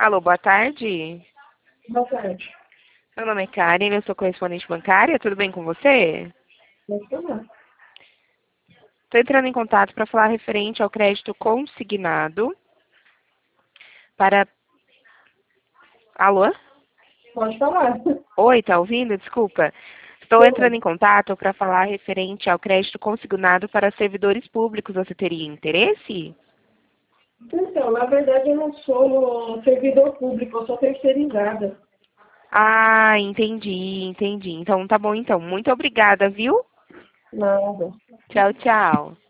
Alô, boa tarde. Boa tarde. Meu nome é Karen, eu sou correspondente bancária. Tudo bem com você? Pode falar. Estou entrando em contato para falar referente ao crédito consignado para... Alô? Pode falar. Oi, tá ouvindo? Desculpa. Estou entrando Tô. em contato para falar referente ao crédito consignado para servidores públicos. Você teria interesse? Então, na verdade, eu não sou servidor público, eu sou terceirizada. Ah, entendi. Então, tá bom então. Muito obrigada, viu? Nada. Tchau, tchau.